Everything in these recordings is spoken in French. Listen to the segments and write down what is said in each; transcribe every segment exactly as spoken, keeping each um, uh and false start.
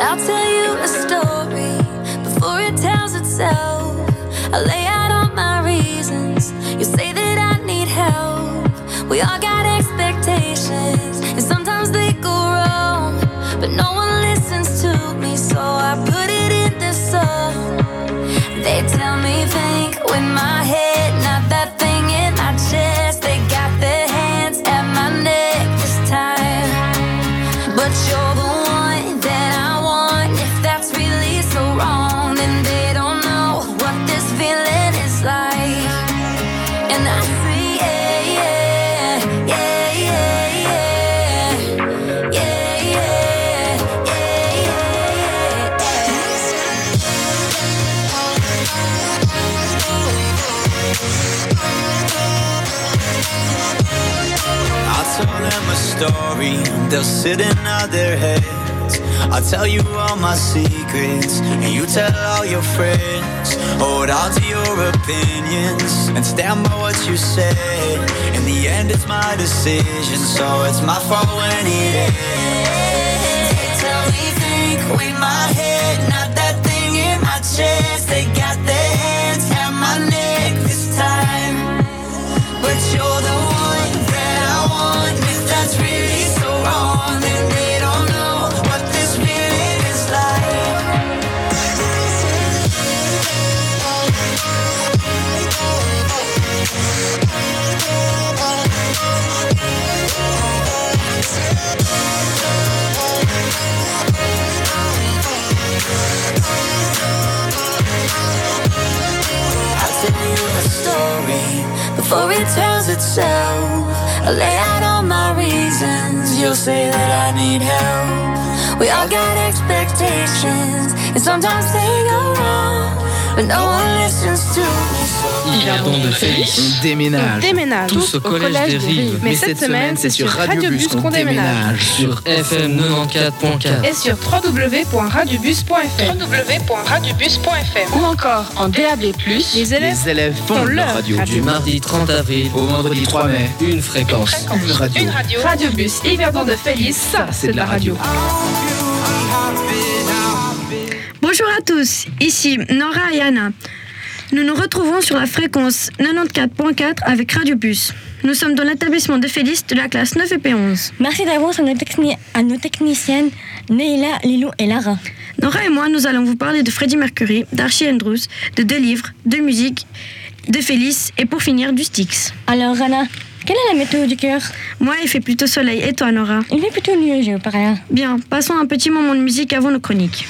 I'll tell you a story before it tells itself. I lay out all my reasons. You say that I need help. We all got expectations, and sometimes they go wrong, but no one listens to me, so I put it in this song. They tell me think with my head, not that thing in my chest. They got their hands at my neck this time, but you're the one that I want. If that's really so wrong, then they don't know what this feeling is like. And I say yeah, yeah, yeah, yeah, yeah, yeah, yeah, yeah, I'll tell them a story, they'll sit and nod their heads. I'll tell you all my secrets, and you tell all your friends. Hold on to your opinions, and stand by what you said. In the end it's my decision, so it's my fault when it ends. They tell me think with my head, not that thing in my chest. They got their hands at my neck this time, but you're the one that I want. If that's really so wrong, then they don't know what this feeling is like. I'll tell you a story before it tells itself. I lay out all my reasons. You'll say that I need help. We all got expectations, and sometimes they go wrong, but no one listens to me. Yverdon de Félix. On déménage. On déménage Tous au collège des Rives. Mais cette semaine, c'est sur Radiobus qu'on déménage. Sur F M quatre-vingt-quatorze point quatre. Et sur w w w point radiobus point f m. w w w point radiobus point f m. Ou encore en D A B plus, les élèves, Les élèves font leur radio. Du mardi trente avril Au vendredi trois mai. une fréquence. Une radio. Une radio. Radiobus Yverdon de Félix, ça c'est de la radio. Bonjour à tous, ici Nora et Anna. Nous nous retrouvons sur la fréquence quatre-vingt-quatorze point quatre avec Radiobus. Nous sommes dans l'établissement de Félix de la classe neuf et P onze. Merci d'avance à nos, techni- à nos techniciennes Neila, Lilou et Lara. Nora et moi, nous allons vous parler de Freddie Mercury, d'Archie Andrews, de deux livres, de musique, de Félix et pour finir du Styx. Alors Anna, quelle est la météo du cœur? Moi, il fait plutôt soleil. Et toi, Nora? Il fait plutôt nuageux par là. Bien, passons un petit moment de musique avant nos chroniques.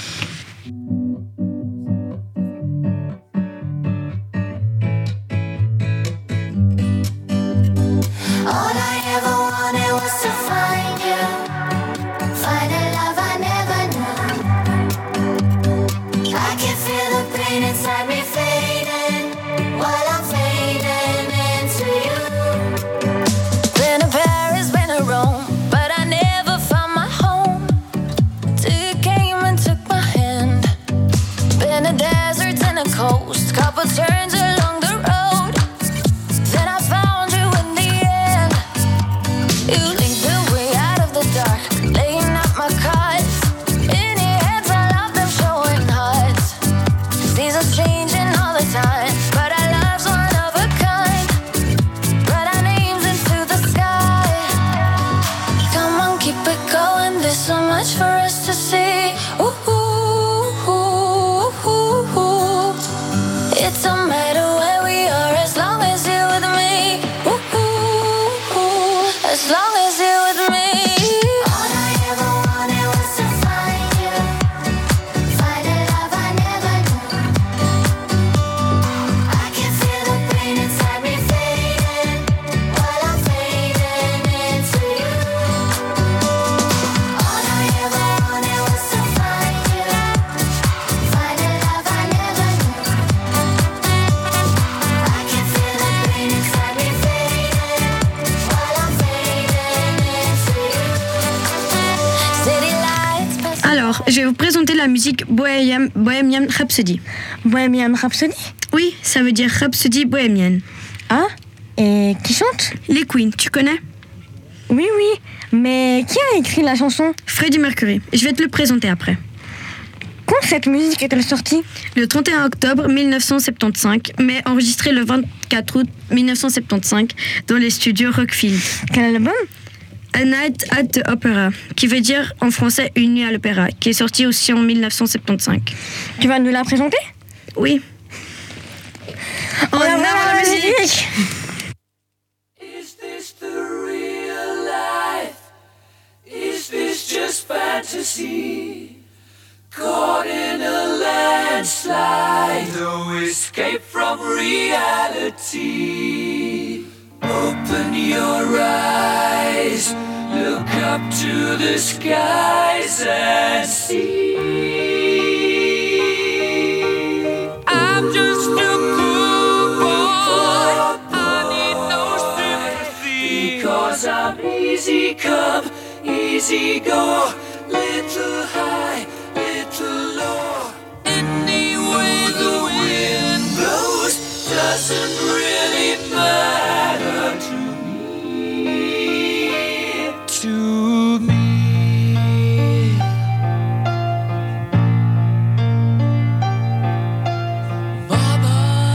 All I ever wanted was to find you, find a love I never knew. I can feel the pain inside me fading, while I'm fading into you. Been to Paris, been to Rome, but I never found my home till you came and took my hand. Been to deserts and a coast, couple turns along the road, then I found you in the end. You lead the way out of the dark, laying out my cards. In your hands, I love them showing hearts. Seasons changing all the time, but our love's one of a kind. Write our names into the sky. Come on, keep it going. There's so much for us to see. Ooh, ooh, ooh, ooh, ooh. It don't matter where we are as long as you're with me. Ooh, ooh, ooh. As long as you're with me. All I ever wanted was to find you, find a love I never knew. I can feel the pain inside me fading, while I'm fading into you. All I ever wanted was to find you, find a love I never knew. I can feel the pain inside me fading, while I'm fading into you. City lights pass. Alors, je vais vous présenter la musique Bohemian, Bohemian Rhapsody. Bohemian Rhapsody. Oui, ça veut dire Rhapsody bohémienne. Ah, et qui chante? Les Queen, tu connais? Oui, oui, mais qui a écrit la chanson? Freddie Mercury. Je vais te le présenter après. cette musique est-elle sortie? Le trente et un octobre mille neuf cent soixante-quinze, mais enregistrée le vingt-quatre août mille neuf cent soixante-quinze dans les studios Rockfield. Quel album? A Night at the Opera, qui veut dire en français Une nuit à l'opéra, qui est sorti aussi en mille neuf cent soixante-quinze. Tu vas nous la présenter? Oui. On va voir la musique. Is this the real life? Is this just fantasy? Caught in a landslide, no escape from reality. Open your eyes, look up to the skies and see. I'm just a poor boy, I need no sympathy, because I'm easy come, easy go, little high, little low. Any way the wind blows doesn't really matter to me, to me. Mama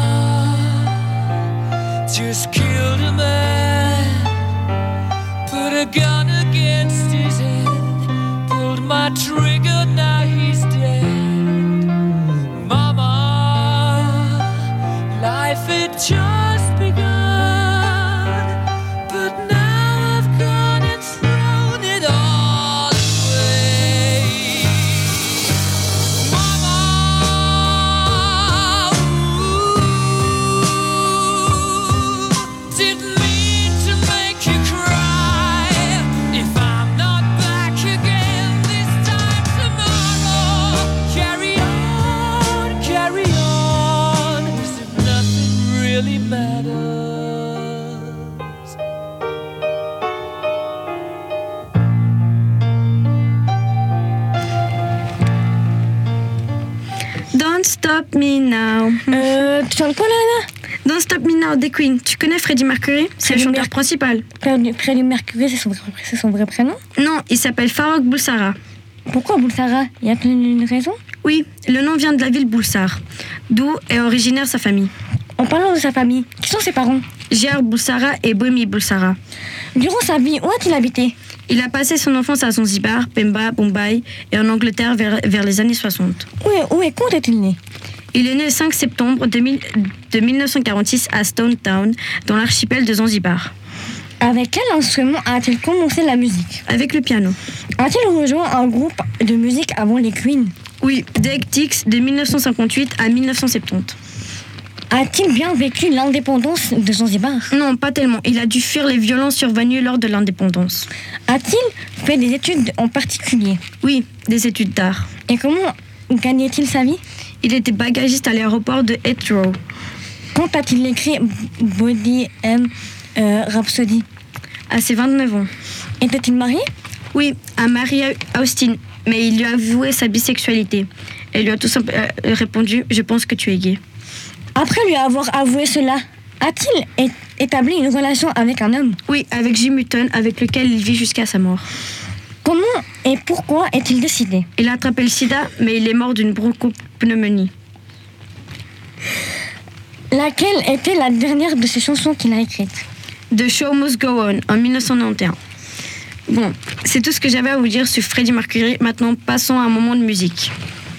just killed a man, put a gun against his head, pulled my trigger, now he's dead. Mama, life had just begun, but now I've gone and thrown it all away. Mama, ooh, didn't mean to make you cry. If I'm not back again this time tomorrow, carry on, carry on, as if nothing really matters. Don't Stop Me Now. Euh, tu chantes quoi là, là? Don't Stop Me Now des Queen. Tu connais Freddie Mercury? C'est le Freddie chanteur Mer- principal. Freddie Freddie Mercury, c'est son, vrai- c'est son vrai prénom? Non, il s'appelle Farrokh Bulsara. Pourquoi Bulsara? Y a-t-il une raison? Oui, le nom vient de la ville Bulsar, d'où est originaire sa famille. En parlant de sa famille, qui sont ses parents? Jihar Bulsara et Bomi Bulsara. Durant sa vie, où a-t-il habité? Il a passé son enfance à Zanzibar, Pemba, Bombay et en Angleterre vers, vers les années soixante. Où, est, où et quand est-il né? Il est né le cinq septembre de, mille- de mille neuf cent quarante-six à Stone Town, dans l'archipel de Zanzibar, Avec quel instrument a-t-il commencé la musique? avec le piano. A-t-il rejoint un groupe de musique avant les Queen? Oui, The Hectics de mille neuf cent cinquante-huit à mille neuf cent soixante-dix. A-t-il bien vécu l'indépendance de Zanzibar? Non, pas tellement. Il a dû fuir les violences survenues lors de l'indépendance. A-t-il fait des études en particulier? Oui, des études d'art. Et comment gagnait-il sa vie? Il était bagagiste à l'aéroport de Heathrow. Quand a-t-il écrit Body M euh, Rhapsody? À ses vingt-neuf ans. Était-il marié? Oui, à Maria Austin, mais il lui a avoué sa bisexualité. Elle lui a tout simplement répondu « Je pense que tu es gay ». Après lui avoir avoué cela, a-t-il é- établi une relation avec un homme? Oui, avec Jim Hutton, avec lequel il vit jusqu'à sa mort. Comment et pourquoi est-il décédé? Il a attrapé le sida, mais il est mort d'une bronchopneumonie. Laquelle était la dernière de ces chansons qu'il a écrites? The Show Must Go On, en mille neuf cent quatre-vingt-onze. Bon, c'est tout ce que j'avais à vous dire sur Freddie Mercury. Maintenant, passons à un moment de musique.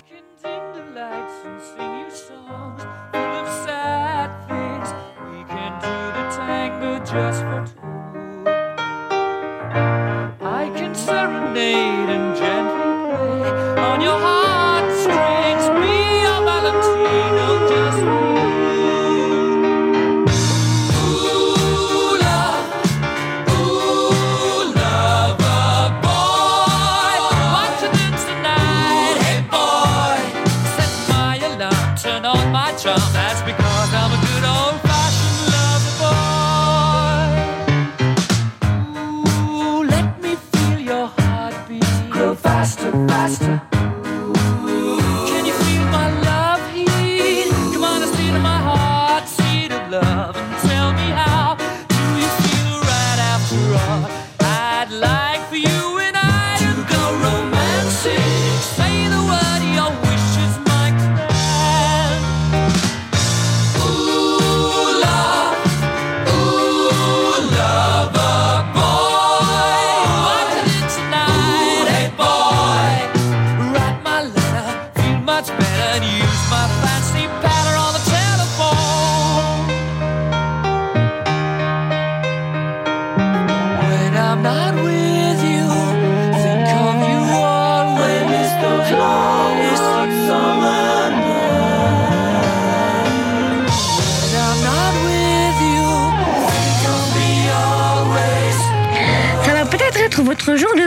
Just for two, I can serenade and gently play on your heartstrings. Be a Valentino, just me. Ooh, love, ooh, lover boy, want to dance tonight? Hey boy, set my alarm, turn on my charm. That's because I'm a good old-fashioned lover boy. Faster, faster. Can you feel my love heat? Come on and see to my heart, seat of love, and tell me how do you feel right after all? I'd like for you and I to go romancing. Say the word you're wishing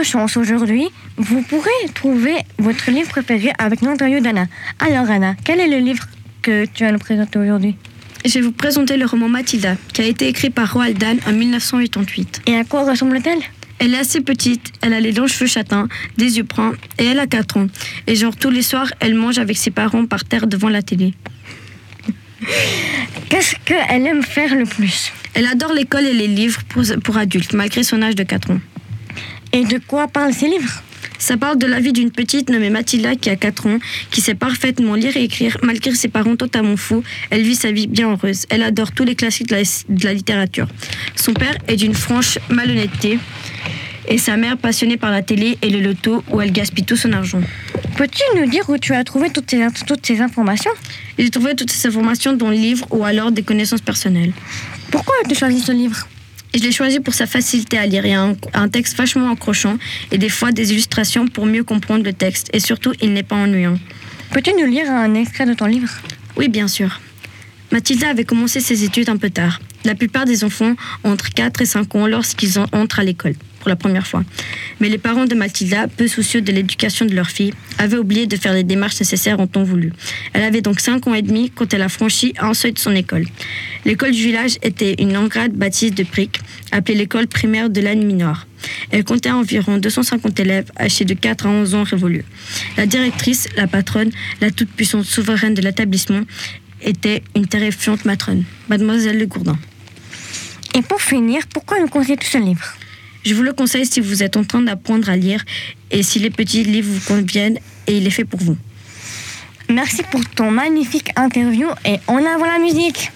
de chance aujourd'hui, vous pourrez trouver votre livre préféré avec l'interview d'Anna. Alors Anna, quel est le livre que tu vas nous présenter aujourd'hui? Je vais vous présenter le roman Mathilda, qui a été écrit par Roald Dahl en dix-neuf cent quatre-vingt-huit. Et à quoi ressemble-t-elle? Elle est assez petite, elle a les longs cheveux châtains, des yeux bruns, et elle a quatre ans. Et genre tous les soirs, elle mange avec ses parents par terre devant la télé. Qu'est-ce qu'elle aime faire le plus? Elle adore l'école et les livres pour, pour adultes, malgré son âge de quatre ans. Et de quoi parlent ces livres? Ça parle de la vie d'une petite nommée Mathilda qui a quatre ans, qui sait parfaitement lire et écrire, malgré ses parents totalement fous. Elle vit sa vie bien heureuse. Elle adore tous les classiques de la, de la littérature. Son père est d'une franche malhonnêteté, et sa mère passionnée par la télé et le loto, où elle gaspille tout son argent. Peux-tu nous dire où tu as trouvé toutes ces, toutes ces informations? J'ai trouvé toutes ces informations dans le livre ou alors des connaissances personnelles. Pourquoi as-tu choisi ce livre? Et je l'ai choisi pour sa facilité à lire. Il y a un, un texte vachement accrochant et des fois des illustrations pour mieux comprendre le texte. Et surtout, il n'est pas ennuyant. Peux-tu nous lire un extrait de ton livre? Oui, bien sûr. Mathilda avait commencé ses études un peu tard. La plupart des enfants ont entre quatre et cinq ans lorsqu'ils entrent à l'école pour la première fois. Mais les parents de Mathilda, peu soucieux de l'éducation de leur fille, avaient oublié de faire les démarches nécessaires en temps voulu. Elle avait donc cinq ans et demi quand elle a franchi un seuil de son école. L'école du village était une engrade bâtisse de briques, appelée l'école primaire de l'Anne Minoire. Elle comptait environ deux cent cinquante élèves âgés de quatre à onze ans révolus. La directrice, la patronne, la toute-puissante souveraine de l'établissement, était une terrifiante matrone, Mademoiselle Le Gourdin. Et pour finir, pourquoi nous conseillez-tu ce livre? Je vous le conseille si vous êtes en train d'apprendre à lire et si les petits livres vous conviennent et il est fait pour vous. Merci pour ton magnifique interview et en avant la musique.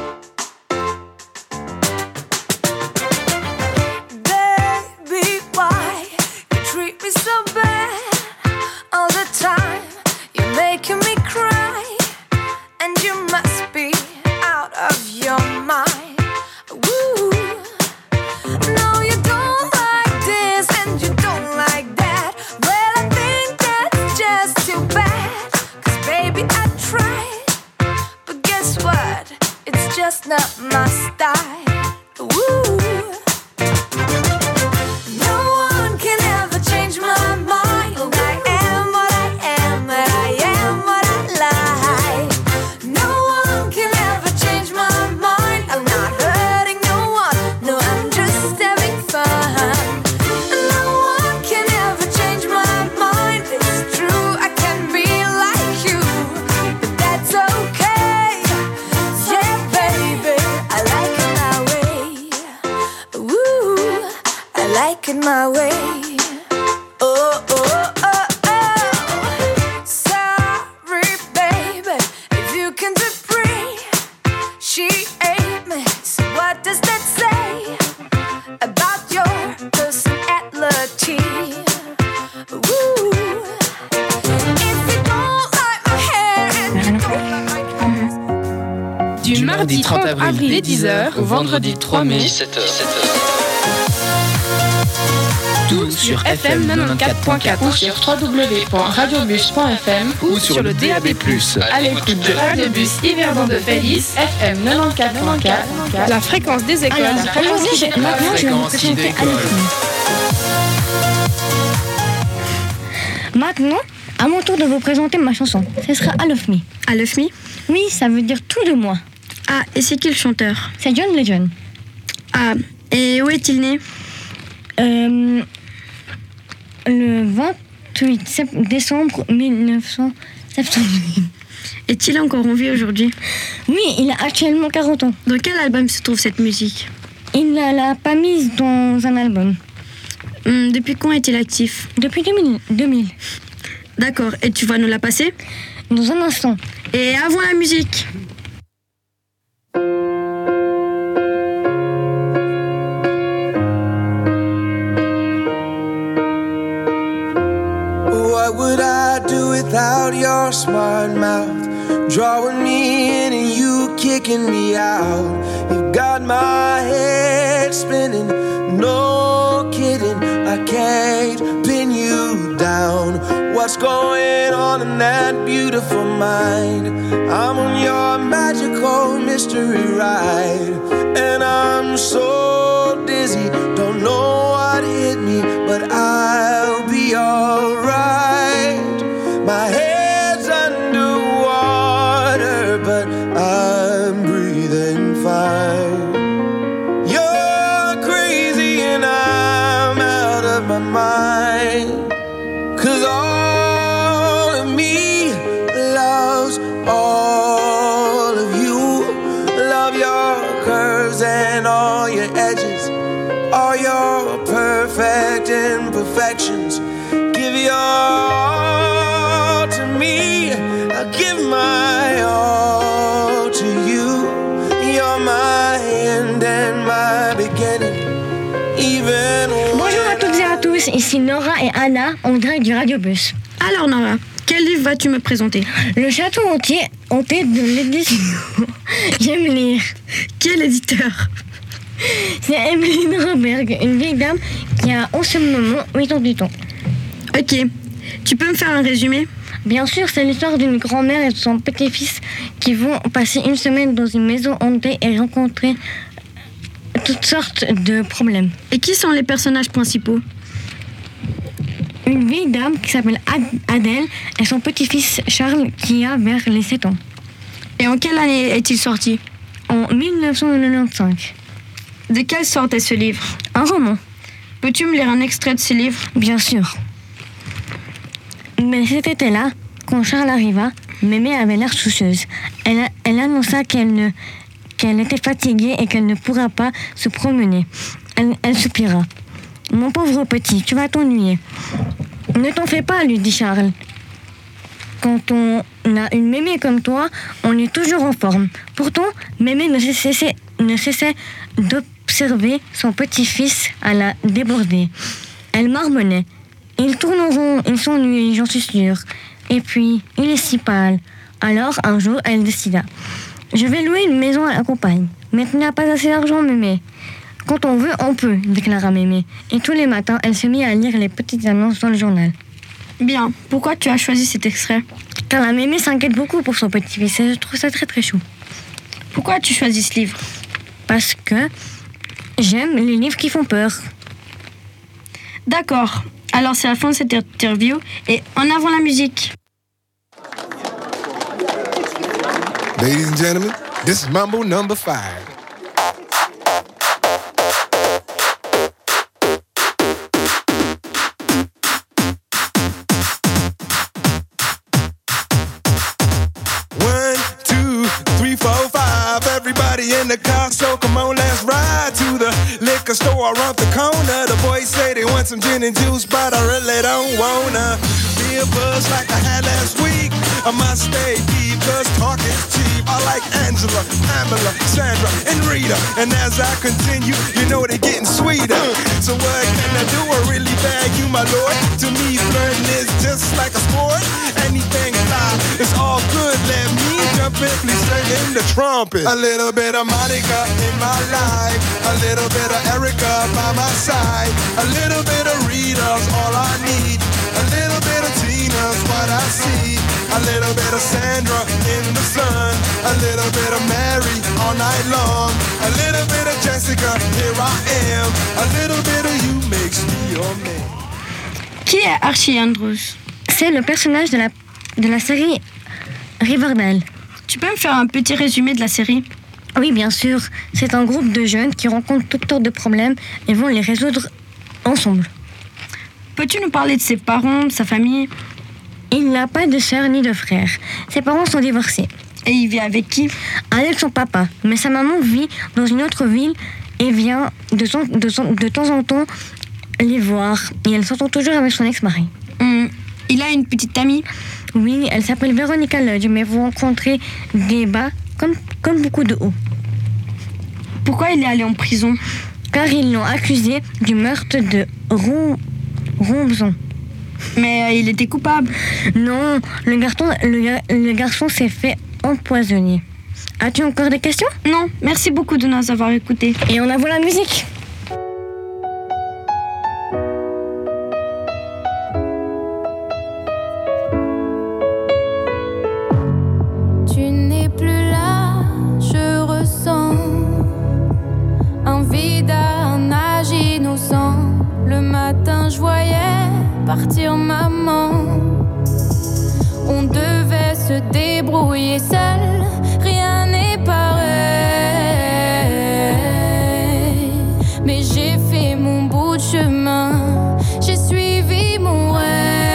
Baby, why you treat me so bad all the time? You're making me cry, and you must be out of your mind. Woo. No, you don't like this, and you don't like that. Well, I think that's just too bad. 'Cause baby, I tried, but guess what? It's just not my style. Woo. No one can ever change my mind. I am what I am, and I am what I like. No one can ever change my mind. I'm not hurting no one. No, I'm just having fun. No one can ever change my mind. It's true, I can be like you, but that's okay. Yeah, baby, I like it my way. Woo, I like it my way. Oh, oh, oh, oh. Sorry, baby, if you can be free. She ate me, so what does that say about your personality? Woo. If you don't like my hair and you don't like my Du mardi trente avril dès dix heures au vendredi trois mai, dix-sept heures. tout sur F M quatre-vingt-quatrize point quatre ou sur w w w point radiobus point f m ou sur le D A B plus. À l'écoute de Radiobus Yverdon de Félis, F M quatre-vingt-quatorze point quatre, la fréquence des écoles. Alors, maintenant, je vais vous présenter Alofmi. Maintenant, à mon tour de vous présenter ma chanson. Ce sera Alofmi. Alofmi? Oui, ça veut dire tout de moi. Ah, et c'est qui le chanteur? C'est John Legend. Ah, et où est-il né? Euh, le vingt-huit décembre mille neuf cent soixante-dix. Est-il encore en vie aujourd'hui? Oui, il a actuellement quarante ans. Dans quel album se trouve cette musique? Il ne l'a pas mise dans un album. Hum, depuis quand est-il actif? Depuis deux mille. D'accord, et tu vas nous la passer? Dans un instant. Et avant la musique. What would I do without your smart mouth? Drawing me in and you kicking me out. You got my head spinning, no kidding. I can't pin you down. What's going on in that beautiful mind? I'm on your magical mystery ride, and I'm so dizzy, don't know what hit me, but I'll be alright. My head's underwater, but I'm breathing fine. You're crazy and I'm out of my mind, 'cause all of me loves all of you. Love your curves and all your edges, all your perfect imperfections. Give your all to me, I give my all to you. You're my end and my beginning, even when Bonjour à toutes et à tous, ici Nora et Anna en direct du Radiobus. Alors Nora, quel livre vas-tu me présenter? Le château entier hanté de l'édition. J'aime lire. Quel éditeur? C'est Emmeline Roberg, une vieille dame qui a en ce moment quatre-vingt-dix ans. Ok, tu peux me faire un résumé? Bien sûr, c'est l'histoire d'une grand-mère et de son petit-fils qui vont passer une semaine dans une maison hantée et rencontrer toutes sortes de problèmes. Et qui sont les personnages principaux? Une vieille dame qui s'appelle Ad- Adèle et son petit-fils Charles qui a vers les sept ans. Et en quelle année est-il sorti? En dix-neuf cent quatre-vingt-quinze. De quelle sorte est ce livre? Un roman. Peux-tu me lire un extrait de ce livre? Bien sûr. Mais cet été-là, quand Charles arriva, Mémé avait l'air soucieuse. Elle, a- elle annonça qu'elle, ne, qu'elle était fatiguée et qu'elle ne pourra pas se promener. Elle, elle soupira. « Mon pauvre petit, tu vas t'ennuyer. »« Ne t'en fais pas, lui dit Charles. Quand on a une Mémé comme toi, on est toujours en forme. » Pourtant, Mémé ne cessait, ne cessait d'observer son petit-fils à la déborder. Elle marmonnait. Il tourne en rond, il s'ennuie, j'en suis sûre. Et puis, il est si pâle. Alors, un jour, elle décida. Je vais louer une maison à la campagne. Mais tu n'as pas assez d'argent, Mémé. Quand on veut, on peut, déclara Mémé. Et tous les matins, elle se mit à lire les petites annonces dans le journal. Bien, pourquoi tu as choisi cet extrait? Car la Mémé s'inquiète beaucoup pour son petit-fils et je trouve ça très très chou. Pourquoi as-tu choisi ce livre? Parce que j'aime les livres qui font peur. D'accord, alors c'est la fin de cette interview et en avant la musique. Ladies and gentlemen, this is Mambo number five. One, two, three, four, five. Everybody in the car, so come on, let's ride to the liquor store around the corner. The boys say they want some gin and juice, but I really don't wanna be a buzz like I had last week. I must stay deep, cause talk is cheap. I like Angela, Pamela, Sandra, and Rita. And as I continue, you know they're getting sweeter. So what can I do? I really bag you, my lord. To me, flirting is just like a sport. Anything fly, it's all good. Let me jump in, please sing in the trumpet. A little bit of Monica in my life, a little bit of Erica by my side, a little bit of Rita's all I need, a little bit of Tina's what I see, a little bit of Sandra in the sun, a little bit of Mary all night long, a little bit of Jessica, here I am, a little bit of you makes me your man. Qui est Archie Andrews? C'est le personnage de la, de la série Riverdale. Tu peux me faire un petit résumé de la série? Oui, bien sûr. C'est un groupe de jeunes qui rencontrent toutes sortes de problèmes et vont les résoudre ensemble. Peux-tu nous parler de ses parents, de sa famille? Il n'a pas de sœur ni de frère. Ses parents sont divorcés. Et il vit avec qui? Avec son papa. Mais sa maman vit dans une autre ville et vient de, son, de, son, de temps en temps les voir. Et elle s'entend toujours avec son ex-mari. Hum, il a une petite amie? Oui, elle s'appelle Véronica Lodge, mais vous rencontrez des bas comme, comme beaucoup de hauts. Pourquoi il est allé en prison? Car ils l'ont accusé du meurtre de Ron, Robson. Mais euh, il était coupable. Non, le garçon, le, gar- le garçon s'est fait empoisonner. As-tu encore des questions? Non, merci beaucoup de nous avoir écoutés. Et on a la musique. Tu n'es plus là, je ressens un vide, un âge innocent. Le matin, je vois débrouiller seule, rien n'est pareil. Mais j'ai fait mon bout de chemin, j'ai suivi mon rêve.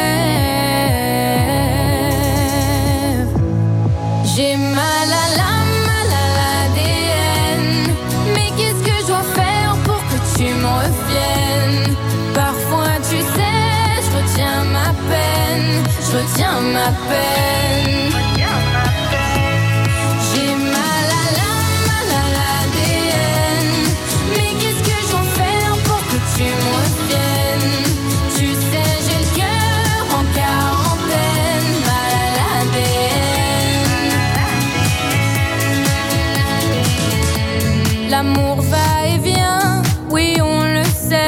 J'ai mal à l'âme, mal à l'A D N. Mais qu'est-ce que je dois faire pour que tu me reviennes? Parfois tu sais, je retiens ma peine, je retiens ma peine. J'ai mal à l'âme, mal à l'A D N. Mais qu'est-ce que je dois faire pour que tu me reviennes? Tu sais, j'ai le cœur en quarantaine, mal à l'A D N. L'amour va et vient, oui on le sait.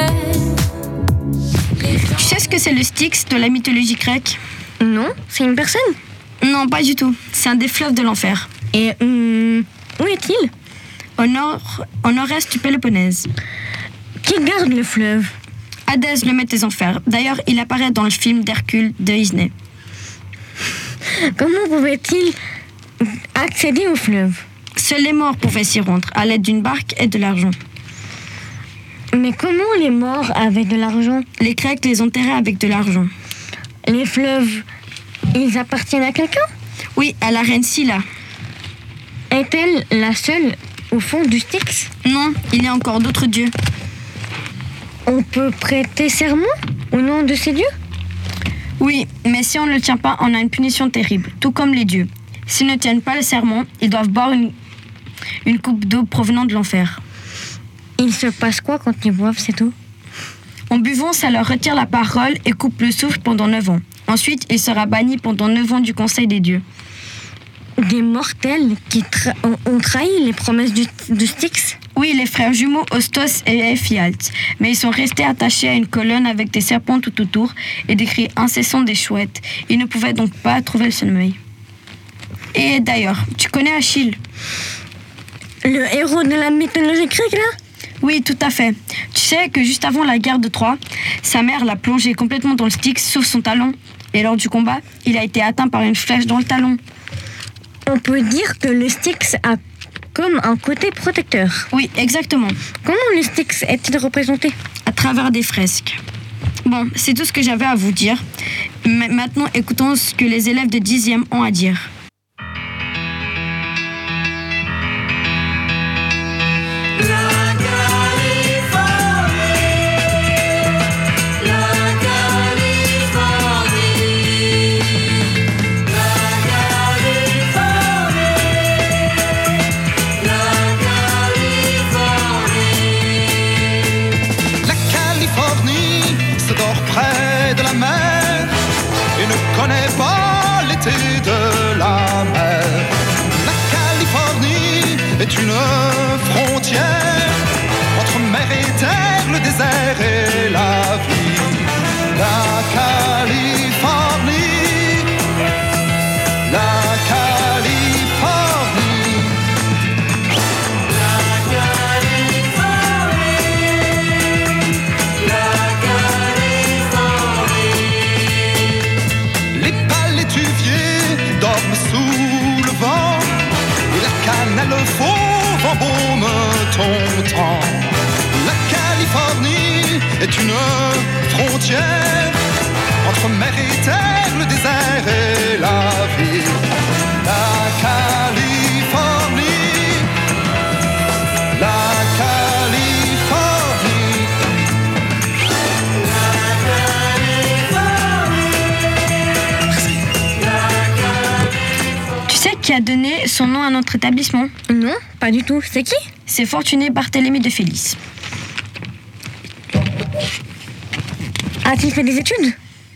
Tu sais ce que c'est le Styx de la mythologie grecque? Non, c'est une personne. Non, pas du tout. C'est un des fleuves de l'enfer. Et hum, où est-il? Au nord, au nord-est du Péloponnèse. Qui garde le fleuve? Hadès, le maître des enfers. D'ailleurs, il apparaît dans le film d'Hercule de Disney. Comment pouvait-il accéder au fleuve? Seuls les morts pouvaient s'y rendre, à l'aide d'une barque et de l'argent. Mais comment les morts avaient de l'argent? Les Grecs les enterraient avec de l'argent. Les fleuves, ils appartiennent à quelqu'un? Oui, à la reine Scylla. Est-elle la seule au fond du Styx? Non, il y a encore d'autres dieux. On peut prêter serment au nom de ces dieux? Oui, mais si on ne le tient pas, on a une punition terrible, tout comme les dieux. S'ils ne tiennent pas le serment, ils doivent boire une, une coupe d'eau provenant de l'enfer. Il se passe quoi quand ils boivent cette eau? En buvant, ça leur retire la parole et coupe le souffle pendant neuf ans. Ensuite, il sera banni pendant neuf ans du conseil des dieux. Des mortels qui tra- ont, ont trahi les promesses du, du Styx? Oui, les frères jumeaux Ostos et Éphialte. Mais ils sont restés attachés à une colonne avec des serpents tout autour et des cris incessants des chouettes. Ils ne pouvaient donc pas trouver le sommeil. Et d'ailleurs, tu connais Achille? Le héros de la mythologie grecque, là? Oui, tout à fait. Tu sais que juste avant la guerre de Troie, sa mère l'a plongé complètement dans le Styx, sauf son talon. Et lors du combat, il a été atteint par une flèche dans le talon. On peut dire que le Styx a comme un côté protecteur. Oui, exactement. Comment le Styx est-il représenté? À travers des fresques. Bon, c'est tout ce que j'avais à vous dire. Mais maintenant, écoutons ce que les élèves de dixième ont à dire. Connais pas l'été de la mer. La Californie est une frontière entre mer et terre, le désert et la vie. La Californie, la Californie, la Californie, la sous le vent et la cannelle fauve embaume ton temps. La Californie est une frontière entre mer et terre, le désert et la vie. La Californie, la Californie, la Californie. Tu sais qui a donné son nom à notre établissement? Non, pas du tout. C'est qui? C'est Fortuné Barthélemy de Félis. A-t-il fait des études?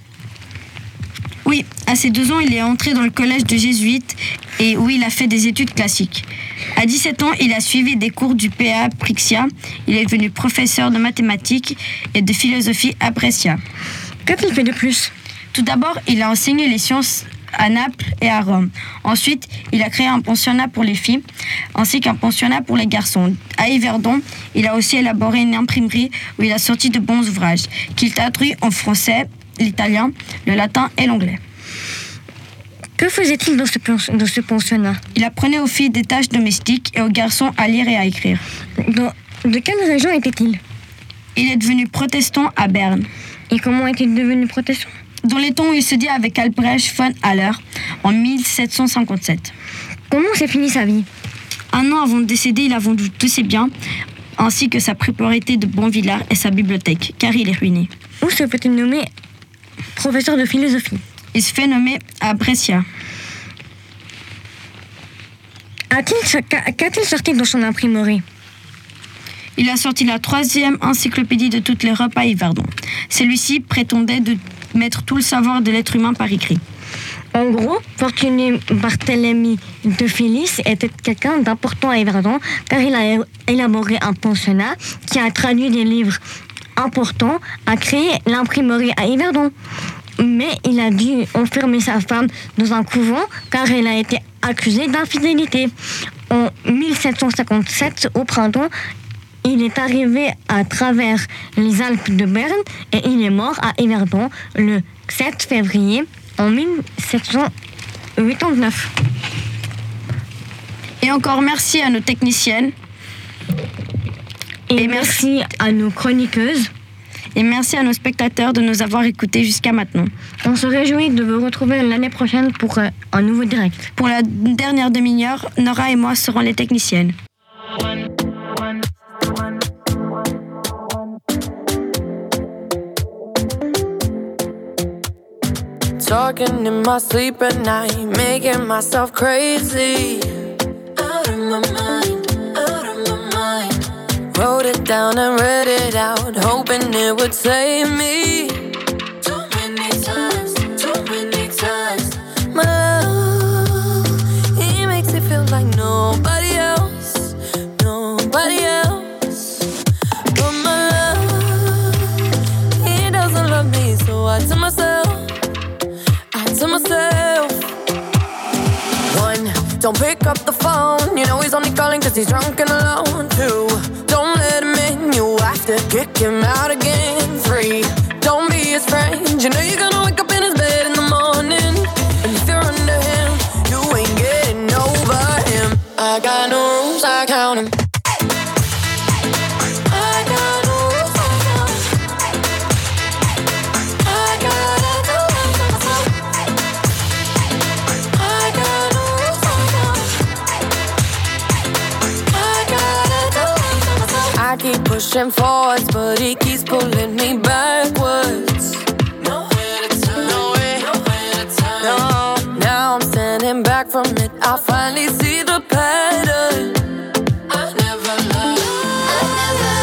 Oui, à ses deux ans, il est entré dans le collège de jésuites et où il a fait des études classiques. À dix-sept ans, il a suivi des cours du P A Brixia. Il est devenu professeur de mathématiques et de philosophie à Brescia. Qu'a-t-il fait de plus? Tout d'abord, il a enseigné les sciences à Naples et à Rome. Ensuite, il a créé un pensionnat pour les filles, ainsi qu'un pensionnat pour les garçons. À Yverdon, il a aussi élaboré une imprimerie où il a sorti de bons ouvrages, qu'il traduit en français, l'italien, le latin et l'anglais. Que faisait-il dans ce, pens- dans ce pensionnat? Il apprenait aux filles des tâches domestiques et aux garçons à lire et à écrire. Dans- De quelle région était-il? Il est devenu protestant à Berne, Et comment est-il devenu protestant? dans les temps où il se dit avec Albrecht von Haller en mille sept cent cinquante-sept. Comment s'est finie sa vie? Un an avant de décéder, il a vendu tous ses biens, ainsi que sa propriété de Bonvillard et sa bibliothèque, car il est ruiné. Où se peut-il nommer professeur de philosophie? Il se fait nommer à Brescia. A-t-il, qu'a- qu'a-t-il sorti dans son imprimerie? Il a sorti la troisième encyclopédie de toute l'Europe à Yverdon. Celui-ci prétendait de mettre tout le savoir de l'être humain par écrit. En gros, Fortuné Barthélemy de Félis était quelqu'un d'important à Yverdon, car il a élaboré un pensionnat qui a traduit des livres importants, a créé l'imprimerie à Yverdon. Mais il a dû enfermer sa femme dans un couvent, car elle a été accusée d'infidélité. En mille sept cent cinquante-sept, au printemps, il est arrivé à travers les Alpes de Berne et il est mort à Yverdon le sept février en mille sept cent quatre-vingt-neuf. Et encore merci à nos techniciennes. Et, Et merci à nos chroniqueuses. Et merci à nos spectateurs de nous avoir écoutés jusqu'à maintenant. On se réjouit de vous retrouver l'année prochaine pour euh, un nouveau direct. Pour la dernière demi-heure, Nora et moi serons les techniciennes. Talking in my sleep at night, making myself crazy. Out of my mind, out of my mind. Wrote it down and read it out, hoping it would save me. Too many times, too many times. My love, he makes it feel like nobody else, nobody else. But my love, he doesn't love me, so I tell myself, to myself. One, don't pick up the phone. You know he's only calling cause he's drunk and alone. Two, don't let him in. You have to kick him out again. Three, don't be his friend. You know you're gonna wake up in his bed in the morning. And if you're under him, you ain't getting over him. I got no rules, I count him. I keep pushing forwards, but he keeps pulling me backwards. Nowhere to turn, nowhere, nowhere to turn. No, now I'm standing back from it. I finally see the pattern. I never loved, I never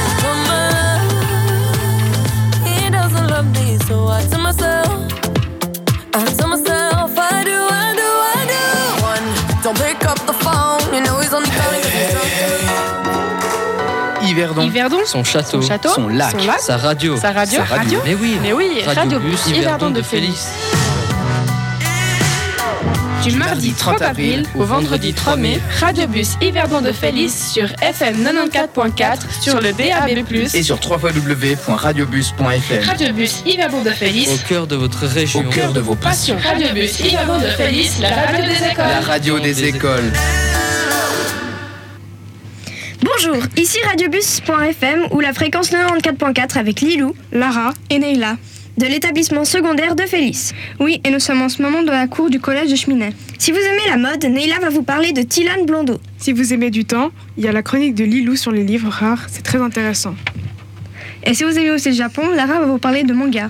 loved. He doesn't love me, so I tell myself, I tell myself, I do, I do, I do. One, don't pick up the phone. You know he's only calling cause he's drunk. Yverdon. Yverdon. Son château. Son château. Son lac. Son lac. Sa radio. Sa radio. Sa radio. Mais oui. Mais oui, Radio Bus Yverdon de Félis. Du mardi trente avril au vendredi trois mai, Radio Bus Yverdon de Félis sur F M quatre-vingt-quatorze point quatre, sur le D A B plus, Et sur w w w point radiobus point f m. Radio Bus Yverdon de Félis, Au cœur de votre région. Au cœur de vos passions. Radio Bus Yverdon de Félis, la radio des écoles. La radio des écoles. Bonjour, ici radiobus point f m ou la fréquence quatre-vingt-quatorze point quatre avec Lilou, Lara et Neila de l'établissement secondaire de Félis. Oui, et nous sommes en ce moment dans la cour du collège de Cheminay. Si vous aimez la mode, Neila va vous parler de Tilan Blondeau. Si vous aimez du temps, il y a la chronique de Lilou sur les livres rares, c'est très intéressant. Et si vous aimez aussi le Japon, Lara va vous parler de manga.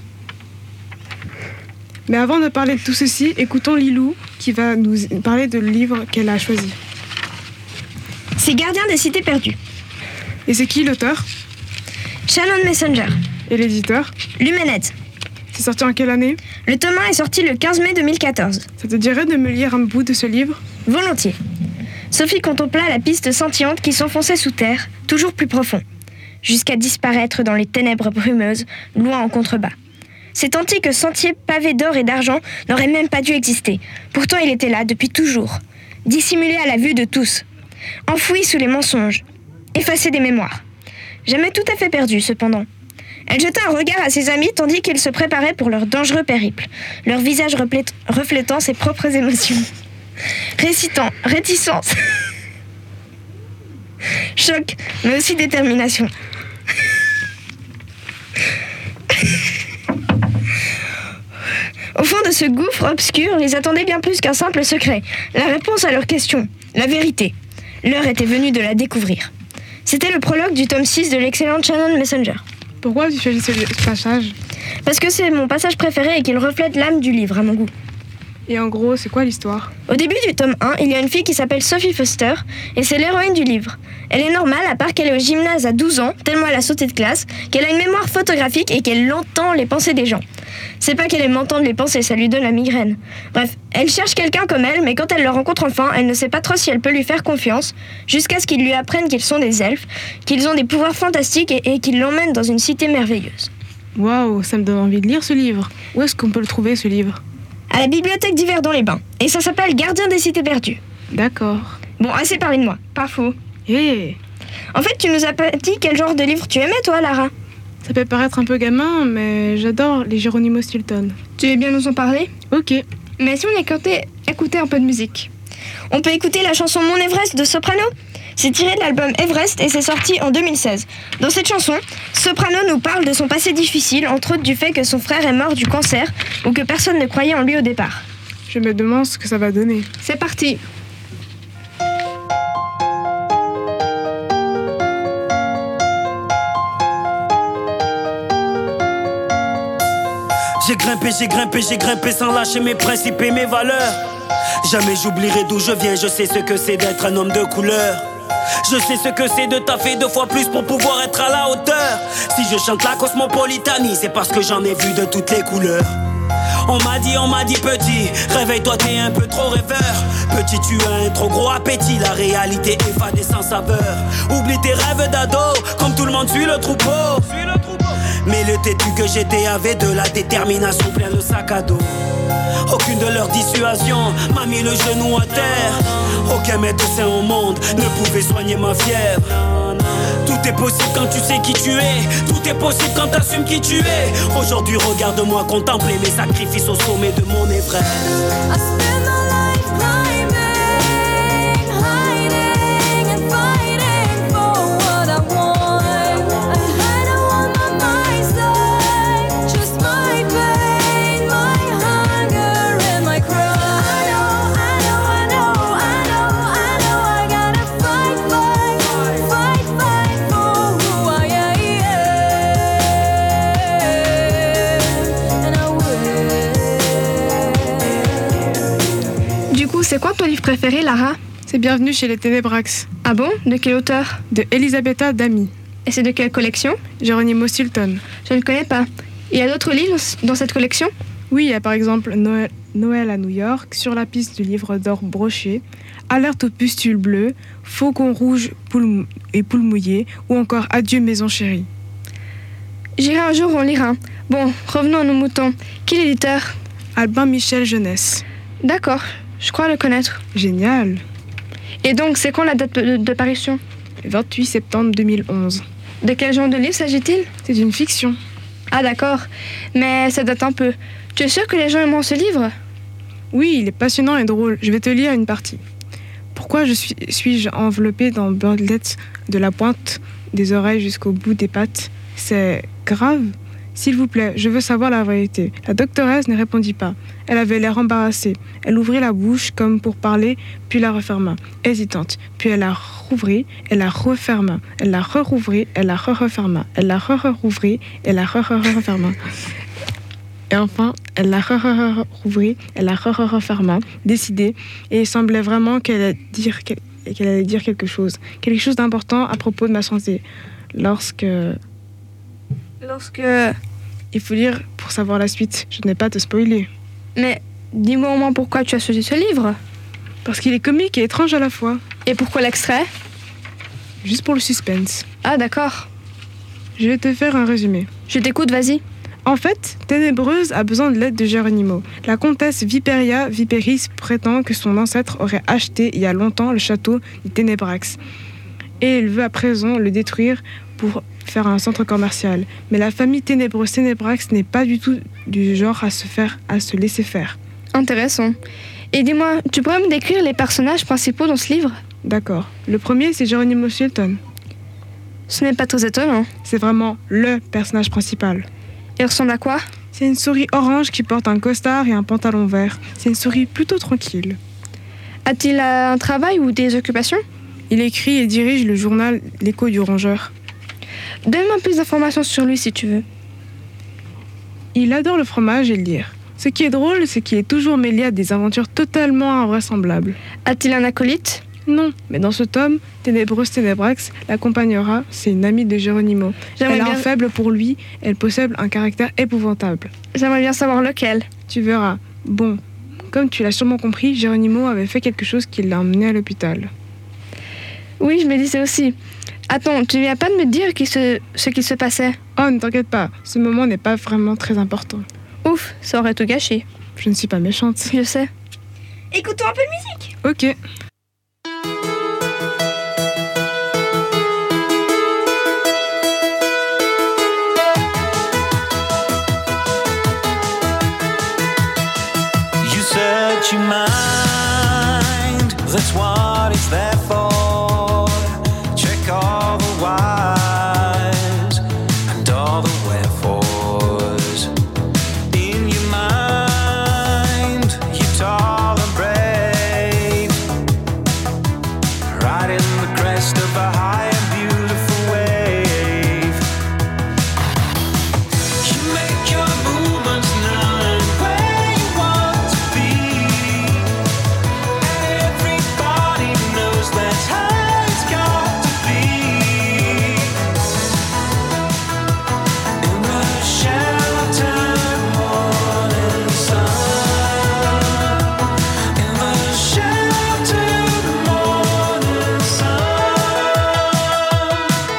Mais avant de parler de tout ceci, écoutons Lilou qui va nous parler de le livre qu'elle a choisi. C'est Gardien des cités perdues. Et c'est qui l'auteur? Shannon Messenger. Et l'éditeur? Lumened. C'est sorti en quelle année? Le tome un est sorti le quinze mai deux mille quatorze. Ça te dirait de me lire un bout de ce livre? Volontiers. Sophie contempla la piste scintillante qui s'enfonçait sous terre, toujours plus profond, jusqu'à disparaître dans les ténèbres brumeuses, loin en contrebas. Cet antique sentier pavé d'or et d'argent n'aurait même pas dû exister. Pourtant il était là depuis toujours, dissimulé à la vue de tous, enfoui sous les mensonges, effacé des mémoires. Jamais tout à fait perdu cependant. Elle jeta un regard à ses amis tandis qu'ils se préparaient pour leur dangereux périple, leur visage replét- reflétant ses propres émotions. Récitant, réticence, choc, mais aussi détermination. Au fond de ce gouffre obscur, les attendait bien plus qu'un simple secret, la réponse à leurs questions, la vérité. L'heure était venue de la découvrir. C'était le prologue du tome six de l'excellente Shannon Messenger. Pourquoi tu choisis ce passage ? Parce que c'est mon passage préféré et qu'il reflète l'âme du livre, à mon goût. Et en gros, c'est quoi l'histoire ? Au début du tome un, il y a une fille qui s'appelle Sophie Foster, et c'est l'héroïne du livre. Elle est normale, à part qu'elle est au gymnase à douze ans, tellement elle a sauté de classe, qu'elle a une mémoire photographique et qu'elle entend les pensées des gens. C'est pas qu'elle aime entendre les pensées, ça lui donne la migraine. Bref, elle cherche quelqu'un comme elle, mais quand elle le rencontre enfin, elle ne sait pas trop si elle peut lui faire confiance, jusqu'à ce qu'ils lui apprennent qu'ils sont des elfes, qu'ils ont des pouvoirs fantastiques et, et qu'ils l'emmènent dans une cité merveilleuse. Waouh, ça me donne envie de lire ce livre. Où est-ce qu'on peut le trouver, ce livre ? À la bibliothèque d'Yverdon-les-Bains, et ça s'appelle Gardien des cités perdues. D'accord. Bon, assez parlé de moi, pas faux. Hé hey. En fait, tu nous as pas dit quel genre de livre tu aimais, toi, Lara ? Ça peut paraître un peu gamin, mais j'adore les Geronimo Stilton. Tu veux bien nous en parler ? Ok. Mais si on écoutait, écoutait un peu de musique ? On peut écouter la chanson Mon Everest de Soprano ? C'est tiré de l'album Everest et c'est sorti en deux mille seize. Dans cette chanson, Soprano nous parle de son passé difficile, entre autres du fait que son frère est mort du cancer ou que personne ne croyait en lui au départ. Je me demande ce que ça va donner. C'est parti. J'ai grimpé, j'ai grimpé, j'ai grimpé sans lâcher mes principes et mes valeurs. Jamais j'oublierai d'où je viens, je sais ce que c'est d'être un homme de couleur. Je sais ce que c'est de taffer deux fois plus pour pouvoir être à la hauteur. Si je chante la cosmopolitanie, c'est parce que j'en ai vu de toutes les couleurs. On m'a dit, on m'a dit petit, réveille-toi t'es un peu trop rêveur. Petit tu as un trop gros appétit, la réalité évadée sans saveur. Oublie tes rêves d'ado, comme tout le monde suit le troupeau. Mais le têtu que j'étais avait de la détermination plein le sac à dos. Aucune de leurs dissuasions m'a mis le genou à terre. Aucun médecin au monde ne pouvait soigner ma fièvre. Tout est possible quand tu sais qui tu es. Tout est possible quand t'assumes qui tu es. Aujourd'hui regarde-moi contempler mes sacrifices au sommet de mon Everest. C'est quoi ton livre préféré, Lara ? C'est Bienvenue chez les Ténébrax. Ah bon ? De quel auteur ? De Elisabetta Dami. Et c'est de quelle collection ? Geronimo Stilton. Je ne connais pas. Il y a d'autres livres dans cette collection ? Oui, il y a par exemple Noël, Noël à New York, Sur la piste du livre d'or broché, Alerte aux pustules bleues, Faucon rouge poule et poule mouillée, ou encore Adieu maison chérie. J'irai un jour en lire un. Bon, revenons à nos moutons. Qui est l'éditeur ? Albin Michel Jeunesse. D'accord. Je crois le connaître. Génial. Et donc, c'est quand la date de, de parution ? vingt-huit septembre deux mille onze. De quel genre de livre s'agit-il ? C'est une fiction. Ah d'accord, mais ça date un peu. Tu es sûr que les gens aimeront ce livre ? Oui, il est passionnant et drôle. Je vais te lire une partie. Pourquoi je suis, suis-je enveloppée dans Birdlet de la pointe des oreilles jusqu'au bout des pattes ? C'est grave ? S'il vous plaît, je veux savoir la vérité. La doctoresse ne répondit pas. Elle avait l'air embarrassée. Elle ouvrit la bouche comme pour parler, puis la referma, hésitante. Puis elle la rouvrit, elle la referma. Elle la re-rouvrit, elle la re-referma. Elle la re-rouvrit, elle la re-referma. Et enfin, elle la re-rouvrit, elle la re-referma, décidée, et il semblait vraiment qu'elle allait dire, qu'elle allait dire quelque chose. Quelque chose d'important à propos de ma santé. Lorsque... Lorsque... Il faut lire pour savoir la suite. Je n'ai pas à te spoiler. Mais dis-moi au moins pourquoi tu as choisi ce livre. Parce qu'il est comique et étrange à la fois. Et pourquoi l'extrait ? Juste pour le suspense. Ah d'accord. Je vais te faire un résumé. Je t'écoute, vas-y. En fait, Ténébreuse a besoin de l'aide de Geronimo. La comtesse Viperia Viperis prétend que son ancêtre aurait acheté il y a longtemps le château du Ténébrax. Et il veut à présent le détruire pour faire un centre commercial. Mais la famille Ténébreuse-Ténébrax n'est pas du tout du genre à se faire, à se laisser faire. Intéressant. Et dis-moi, tu pourrais me décrire les personnages principaux dans ce livre ? D'accord. Le premier, c'est Geronimo Stilton. Ce n'est pas très étonnant. C'est vraiment le personnage principal. Il ressemble à quoi ? C'est une souris orange qui porte un costard et un pantalon vert. C'est une souris plutôt tranquille. A-t-il un travail ou des occupations ? Il écrit et dirige le journal L'Écho du Rongeur. Donne-moi plus d'informations sur lui si tu veux. Il adore le fromage et le lire. Ce qui est drôle, c'est qu'il est toujours mêlé à des aventures totalement invraisemblables. A-t-il un acolyte ? Non, mais dans ce tome, Ténébreuse Ténébrax l'accompagnera, c'est une amie de Geronimo. J'aimerais Elle a bien... un faible pour lui, elle possède un caractère épouvantable. J'aimerais bien savoir lequel. Tu verras. Bon, comme tu l'as sûrement compris, Geronimo avait fait quelque chose qui l'a emmené à l'hôpital. Oui, je me disais aussi. Attends, tu viens pas de me dire qui se... ce qui se passait ? Oh, ne t'inquiète pas, ce moment n'est pas vraiment très important. Ouf, ça aurait tout gâché. Je ne suis pas méchante. Je sais. Écoutons un peu de musique. Ok. Your mind, that's what it's there for. Check all the whys and all the wherefores. In your mind, you're tall and brave, riding the crest of a high and beautiful wave. You make your movements known where you want to be. That's how it's got to be. In the sheltered morning sun, in the sheltered morning sun.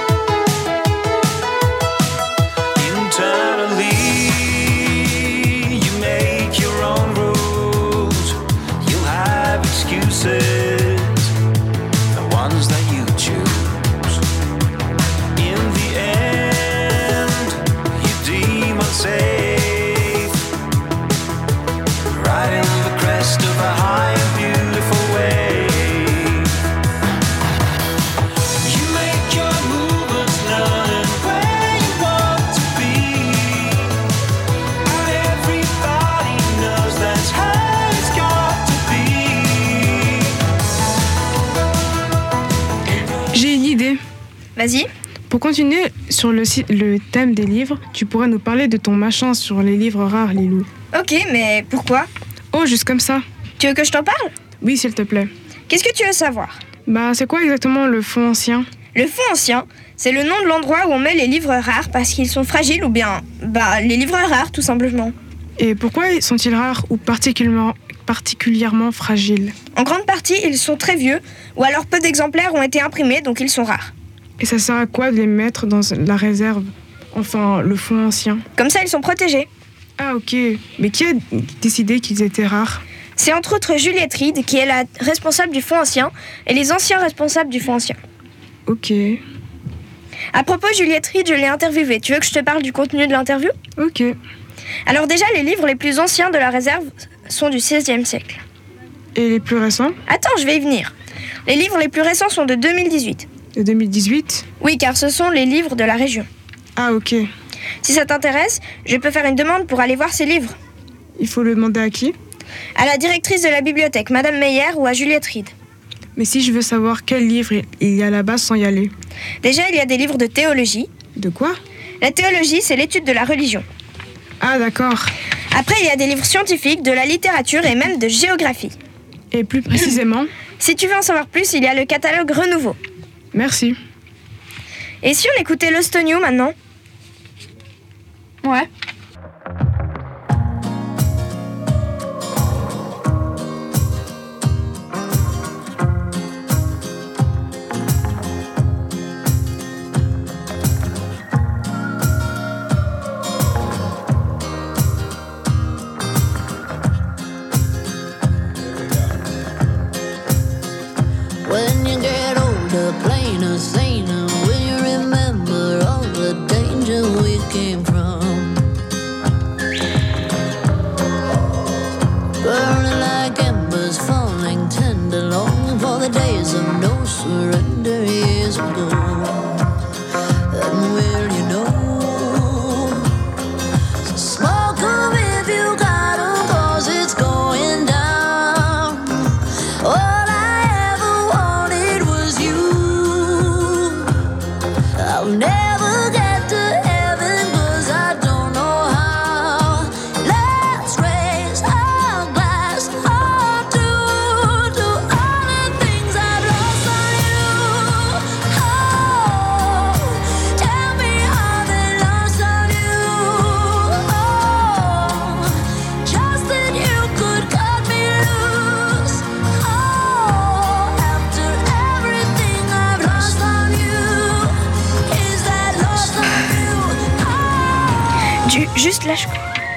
Internally, you make your own rules. You'll have excuses, ones that you choose. In the end, you deem unsafe, riding the crest of a high and beautiful wave. You make your movements known where you want to be, and everybody knows that's how it's got to be. J'ai une idée. Vas-y. Pour continuer sur le, le thème des livres, tu pourrais nous parler de ton machin sur les livres rares, Lilou. Ok, mais pourquoi ? Oh, juste comme ça. Tu veux que je t'en parle ? Oui, s'il te plaît. Qu'est-ce que tu veux savoir ? Bah, c'est quoi exactement le fonds ancien ? Le fonds ancien, c'est le nom de l'endroit où on met les livres rares parce qu'ils sont fragiles ou bien, bah, les livres rares tout simplement. Et pourquoi sont-ils rares ou particulièrement, particulièrement fragiles ? En grande partie, ils sont très vieux ou alors peu d'exemplaires ont été imprimés donc ils sont rares. Et ça sert à quoi de les mettre dans la réserve ? Enfin, le fonds ancien. Comme ça, ils sont protégés. Ah, ok. Mais qui a décidé qu'ils étaient rares ? C'est entre autres Juliette Reed qui est la responsable du fonds ancien et les anciens responsables du fonds ancien. Ok. À propos, Juliette Reed, je l'ai interviewée. Tu veux que je te parle du contenu de l'interview ? Ok. Alors déjà, les livres les plus anciens de la réserve sont du seizième siècle. Et les plus récents ? Attends, je vais y venir. Les livres les plus récents sont de deux mille dix-huit. De deux mille dix-huit ? Oui, car ce sont les livres de la région. Ah, ok. Si ça t'intéresse, je peux faire une demande pour aller voir ces livres. Il faut le demander à qui ? À la directrice de la bibliothèque, Madame Meyer, ou à Juliette Reed. Mais si je veux savoir quel livre il y a là-bas sans y aller ? Déjà, il y a des livres de théologie. De quoi ? La théologie, c'est l'étude de la religion. Ah, d'accord. Après, il y a des livres scientifiques, de la littérature et même de géographie. Et plus précisément ? Si tu veux en savoir plus, il y a le catalogue Renouveau. Merci. Et si on écoutait Lost on You maintenant ? Ouais. When you get older, plainer, saner, will you remember all the burning like embers, falling tender, longing for the days of no surrender years ago. And will you know? So smoke 'em if you got 'em, 'cause it's going down. All I ever wanted was you. I'll never get to heaven 'cause I don't know how. Let's raise our glass all to, to all the things I've lost on you. Oh, tell me how they lost on you. Oh, just that you could cut me loose. Oh, after everything I've lost on you, is that lost on you? Du- juste là, je...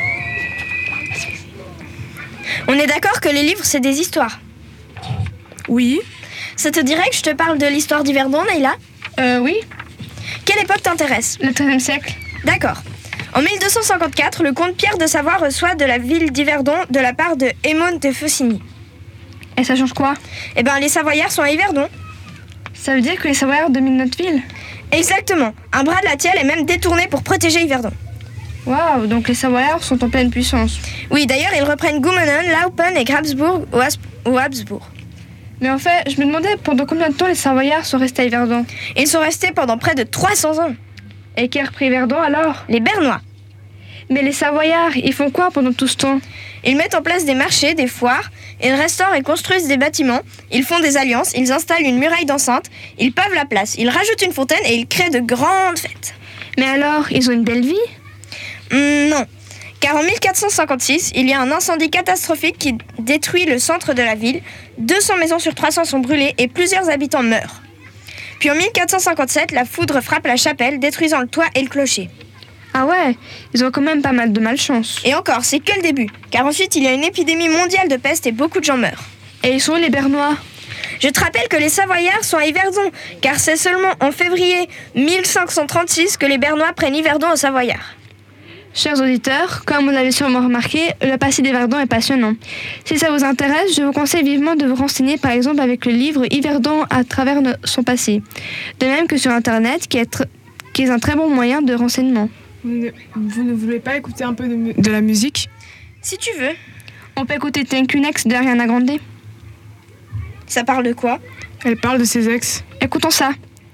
On est d'accord que les livres, c'est des histoires? Oui. Ça te dirait que je te parle de l'histoire d'Yverdon, Naïla? Euh, oui. Quelle époque t'intéresse? Le treizième siècle. D'accord. En mille deux cent cinquante-quatre, le comte Pierre de Savoie reçoit de la ville d'Yverdon de la part de Aymon de Faucigny. Et ça change quoi? Eh ben, les Savoyards sont à Yverdon. Ça veut dire que les Savoyards dominent notre ville? Exactement. Un bras de la Thielle est même détourné pour protéger Yverdon. Waouh, donc les Savoyards sont en pleine puissance. Oui, d'ailleurs, ils reprennent Goumenen, Laupen et Grabsbourg ou Has- ou Habsbourg. Mais en fait, je me demandais pendant combien de temps les Savoyards sont restés à Yverdon? Ils sont restés pendant près de trois cents ans. Et qui a repris Yverdon alors? Les Bernois. Mais les Savoyards, ils font quoi pendant tout ce temps? Ils mettent en place des marchés, des foires, ils restaurent et construisent des bâtiments, ils font des alliances, ils installent une muraille d'enceinte, ils pavent la place, ils rajoutent une fontaine et ils créent de grandes fêtes. Mais alors, ils ont une belle vie? Hum, non. Car en mille quatre cent cinquante-six, il y a un incendie catastrophique qui détruit le centre de la ville. deux cents maisons sur trois cents sont brûlées et plusieurs habitants meurent. Puis en mille quatre cent cinquante-sept, la foudre frappe la chapelle, détruisant le toit et le clocher. Ah ouais, ils ont quand même pas mal de malchance. Et encore, c'est que le début. Car ensuite, il y a une épidémie mondiale de peste et beaucoup de gens meurent. Et ils sont où les Bernois? Je te rappelle que les Savoyards sont à Yverdon, car c'est seulement en février mille cinq cent trente-six que les Bernois prennent Yverdon aux Savoyards. Chers auditeurs, comme vous l'avez sûrement remarqué, le passé d'Yverdon est passionnant. Si ça vous intéresse, je vous conseille vivement de vous renseigner par exemple avec le livre Yverdon à travers no- son passé. De même que sur Internet, qui est, tr- qui est un très bon moyen de renseignement. Vous ne, vous ne voulez pas écouter un peu de, mu- de la musique? Si tu veux. On peut écouter Thank You Next d'Ariana Grande. Ça parle de quoi? Elle parle de ses ex. Écoutons ça.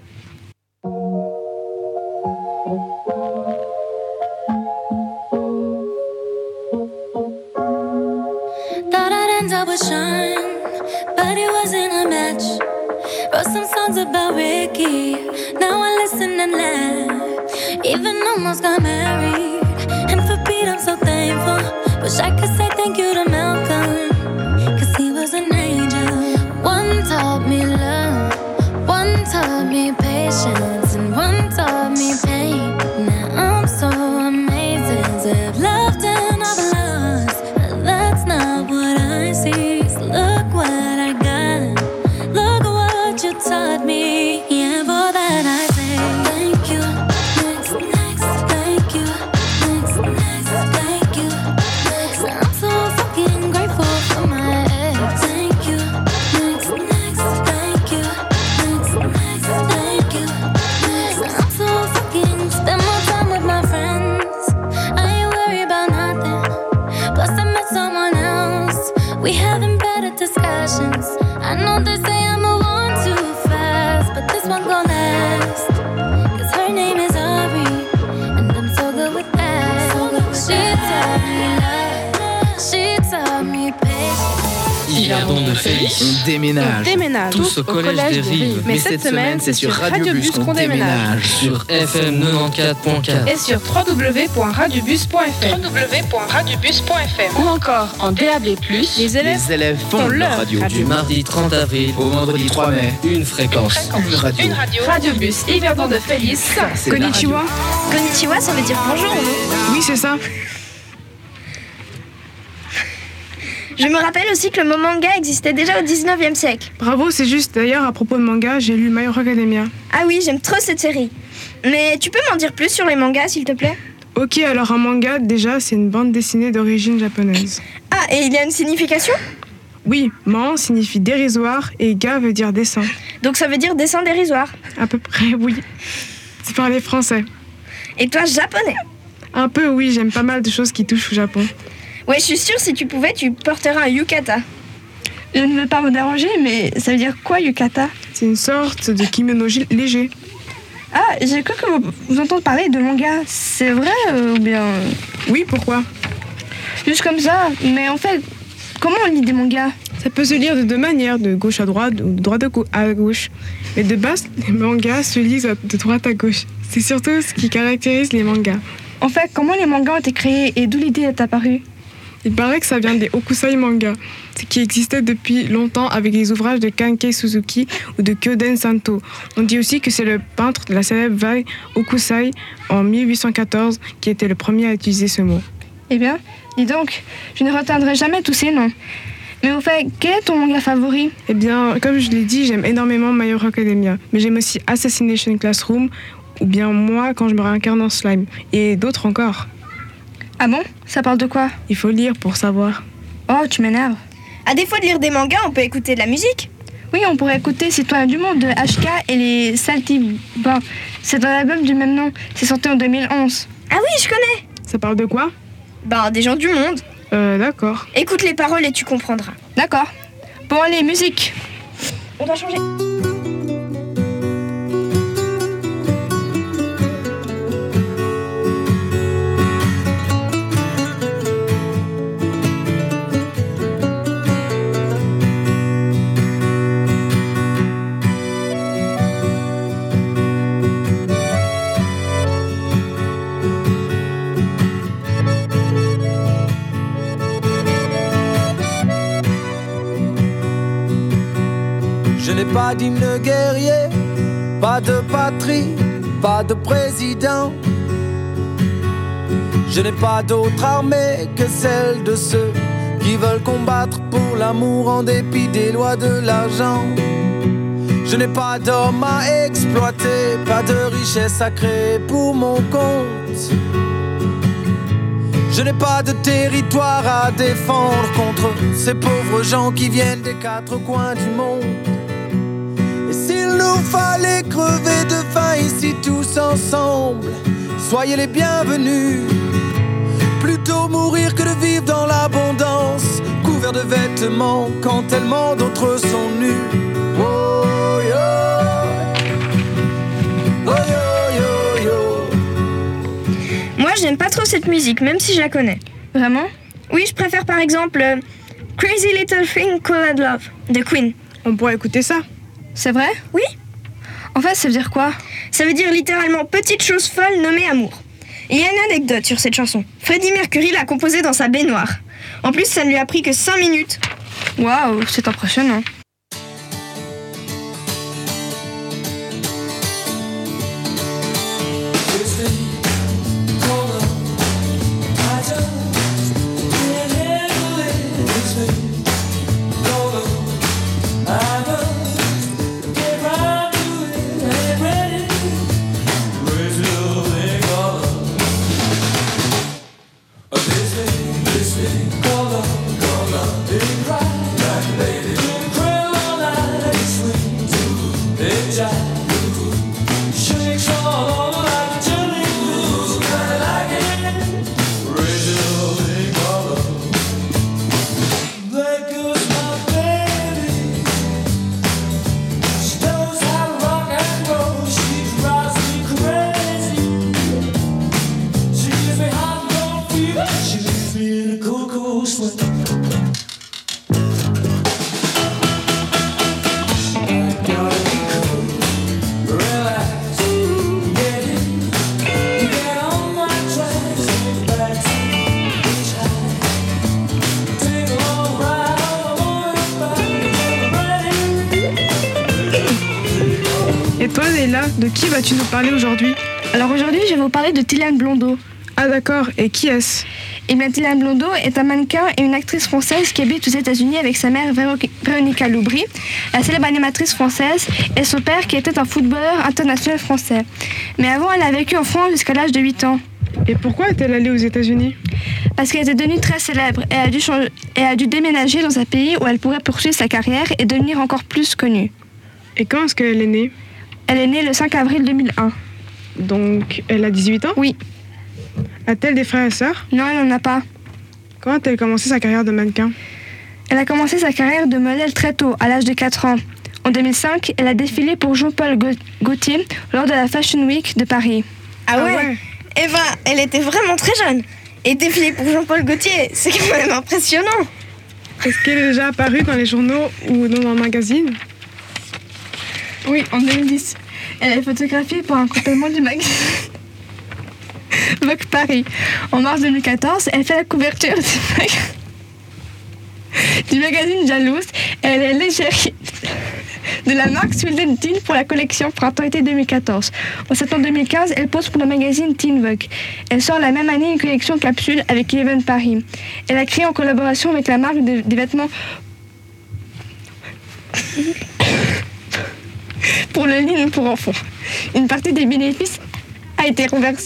Thought I'd end up with Sean, but it wasn't a match. Wrote some songs about Ricky, now I listen and laugh. Even almost got married, and for Pete I'm so thankful. Wish I could say thank you to Malcolm, cause he was an angel. One taught me love, one taught me patience, and one taught me pain. Now I'm so amazing to have loved and I've lost, but that's not what I see. So look what I got, look what you taught me. Yeah, for that I say thank you. Next, next, thank you. Next, next, thank you. Next, I'm so fucking grateful for my ex. Thank you. Next, next, thank you. Next, next, thank you. Next, I'm so fucking spend more time with my friends. I ain't worried about nothing. Plus I met someone else. We having better discussions. I know they say I'm a one too fast, but this one gon' last. Cause her name is Ari, and I'm so good with that. So good with she taught me love, she taught me patience. Yverdon de Félix. On déménage. On déménage Tous au collège des Rives. Mais cette semaine, c'est sur Radio Bus qu'on déménage. Sur F M quatre-vingt-quatorze point quatre. Et sur w w w point radiobus point f m. w w w point radiobus point f m. Ou encore en D A B plus, les élèves, Les élèves font leur radio. Du mardi trente avril Au vendredi trois mai. une fréquence. Une radio. Une radio. Radiobus Yverdon de Félix. C'est la Konnichiwa. Konnichiwa, ça veut dire bonjour, non? Oui, c'est ça. Je me rappelle aussi que le mot manga existait déjà au dix-neuvième siècle. Bravo, c'est juste. D'ailleurs, à propos de manga, j'ai lu My Hero Academia. Ah oui, j'aime trop cette série. Mais tu peux m'en dire plus sur les mangas, s'il te plaît? Ok, alors un manga, déjà, c'est une bande dessinée d'origine japonaise. Ah, et il y a une signification? Oui, man signifie dérisoire et ga veut dire dessin. Donc ça veut dire dessin dérisoire? À peu près, oui. C'est parler français. Et toi, japonais? Un peu, oui, j'aime pas mal de choses qui touchent au Japon. Ouais, je suis sûre, si tu pouvais, tu porterais un yukata. Je ne veux pas vous déranger, mais ça veut dire quoi, yukata? C'est une sorte de kimono gi- léger. Ah, j'ai cru que vous, vous entendez parler de manga. C'est vrai euh, ou bien... Oui, pourquoi? Juste comme ça. Mais en fait, comment on lit des mangas? Ça peut se lire de deux manières, de gauche à droite ou de droite à gauche. Mais de base, les mangas se lisent de droite à gauche. C'est surtout ce qui caractérise les mangas. En fait, comment les mangas ont été créés et d'où l'idée est apparue? Il paraît que ça vient des Hokusai manga, ce qui existait depuis longtemps avec les ouvrages de Kankei Suzuki ou de Kyoden Santo. On dit aussi que c'est le peintre de la célèbre vague Hokusai en mille huit cent quatorze qui était le premier à utiliser ce mot. Eh bien, dis donc, je ne retiendrai jamais tous ces noms. Mais au fait, quel est ton manga favori? Eh bien, comme je l'ai dit, j'aime énormément My Hero Academia, mais j'aime aussi Assassination Classroom ou bien Moi quand je me réincarne en slime, et d'autres encore. Ah bon? Ça parle de quoi? Il faut lire pour savoir. Oh, tu m'énerves. À défaut de lire des mangas, on peut écouter de la musique. Oui, on pourrait écouter Citoyens du Monde de H K et les Saltimbanques. C'est dans l'album du même nom. C'est sorti en deux mille onze. Ah oui, je connais. Ça parle de quoi? Bah, des gens du monde. Euh, d'accord. Écoute les paroles et tu comprendras. D'accord. Bon, allez, musique. On doit changer. Je n'ai pas d'hymne guerrier, pas de patrie, pas de président. Je n'ai pas d'autre armée que celle de ceux qui veulent combattre pour l'amour en dépit des lois de l'argent. Je n'ai pas d'homme à exploiter, pas de richesse à créer pour mon compte. Je n'ai pas de territoire à défendre contre ces pauvres gens qui viennent des quatre coins du monde. Et s'il nous fallait crever de faim ici tous ensemble, soyez les bienvenus. Plutôt mourir que de vivre dans l'abondance, couvert de vêtements quand tellement d'autres sont nus. Oh yo, oh yo yo yo. Moi, j'aime pas trop cette musique, même si je la connais. Vraiment? Oui, je préfère par exemple euh, Crazy Little Thing Called Love de Queen. On pourrait écouter ça. C'est vrai? Oui. En fait, ça veut dire quoi? Ça veut dire littéralement petite chose folle nommée amour. Il y a une anecdote sur cette chanson. Freddie Mercury l'a composée dans sa baignoire. En plus, ça ne lui a pris que cinq minutes. Waouh, c'est impressionnant. Et toi, Leila, de qui vas-tu nous parler aujourd'hui? Alors aujourd'hui, je vais vous parler de Thyliane Blondeau. Ah d'accord, et qui est-ce? Eh bien, Thyliane Blondeau est un mannequin et une actrice française qui habite aux États-Unis avec sa mère Véro- Véronica Loubry, la célèbre animatrice française, et son père qui était un footballeur international français. Mais avant, elle a vécu en France jusqu'à l'âge de huit ans. Et pourquoi est-elle allée aux États-Unis? Parce qu'elle était devenue très célèbre et a dû, changer, et a dû déménager dans un pays où elle pourrait poursuivre sa carrière et devenir encore plus connue. Et quand est-ce qu'elle est née? Elle est née le cinq avril deux mille un. Donc, elle a dix-huit ans? Oui. A-t-elle des frères et sœurs? Non, elle n'en a pas. Comment a-t-elle commencé sa carrière de mannequin? Elle a commencé sa carrière de modèle très tôt, à l'âge de quatre ans. En deux mille cinq, elle a défilé pour Jean-Paul Gaultier lors de la Fashion Week de Paris. Ah ouais, ah ouais. Eh ben, elle était vraiment très jeune. Et défilé pour Jean-Paul Gaultier, c'est quand même impressionnant. Est-ce qu'elle est déjà apparue dans les journaux ou dans un magazine? Oui, en deux mille dix. Elle est photographiée pour un complément du magazine Vogue Paris. En mars deux mille quatorze, elle fait la couverture du, mag... du magazine Jalouse. Elle est l'égérie de la marque Swilden Teen pour la collection Printemps-été deux mille quatorze. En septembre deux mille quinze, elle pose pour le magazine Teen Vogue. Elle sort la même année une collection capsule avec Eleven Paris. Elle a créé en collaboration avec la marque de, des vêtements pour le lit pour enfants. Une partie des bénéfices a été reversée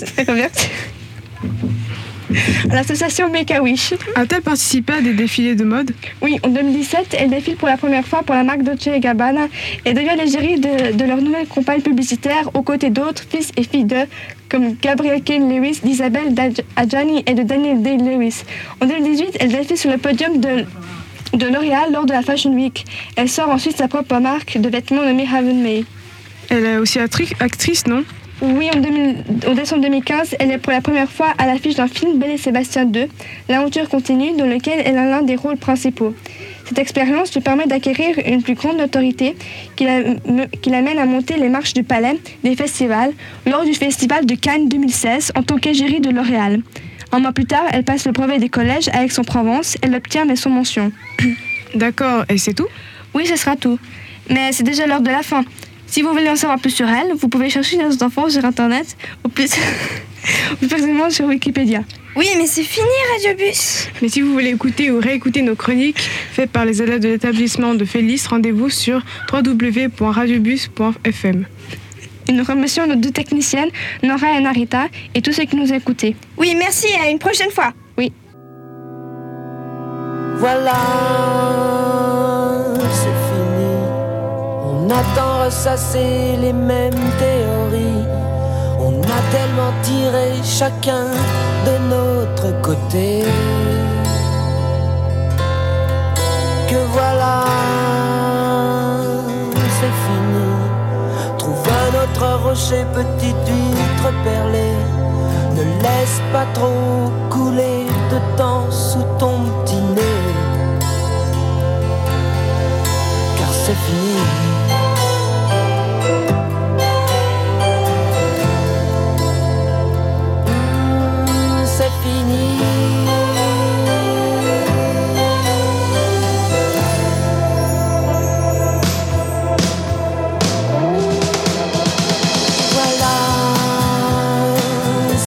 à l'association Make-A-Wish. A-t-elle participé à des défilés de mode? Oui, en deux mille dix-sept, elle défile pour la première fois pour la marque Dolce et Gabbana et devient l'égérie de, de leur nouvelle campagne publicitaire aux côtés d'autres fils et filles d'eux comme Gabrielle Kane Lewis, d'Isabelle Adjani et de Daniel Day Lewis. En deux mille dix-huit, elle défile sur le podium de de L'Oréal lors de la Fashion Week. Elle sort ensuite sa propre marque de vêtements nommée Haven May. Elle est aussi attri- actrice, non? Oui, en, deux mille, en décembre deux mille quinze, elle est pour la première fois à l'affiche d'un film Belle et Sébastien deux, l'aventure continue, dans lequel elle a l'un des rôles principaux. Cette expérience lui permet d'acquérir une plus grande notoriété qui, la, qui l'amène à monter les marches du palais des festivals lors du festival de Cannes deux mille seize en tant qu'égérie de L'Oréal. Un mois plus tard, elle passe le brevet des collèges à Aix-en-Provence. Elle l'obtient mais sans mention. D'accord, et c'est tout? Oui, ce sera tout. Mais c'est déjà l'heure de la fin. Si vous voulez en savoir plus sur elle, vous pouvez chercher nos enfants sur Internet ou plus, ou plus précisément sur Wikipédia. Oui, mais c'est fini, Radiobus. Mais si vous voulez écouter ou réécouter nos chroniques faites par les élèves de l'établissement de Félis, rendez-vous sur w w w point radiobus point f m. Et nous remercions nos deux techniciennes, Nora et Narita, et tous ceux qui nous écoutaient. Oui, merci, à une prochaine fois. Oui. Voilà, c'est fini. On a tant ressassé les mêmes théories. On a tellement tiré chacun de notre côté que voilà, c'est fini. Trouve un autre rocher, petite huître perlée. Ne laisse pas trop couler de temps sous ton petit nez, car c'est fini.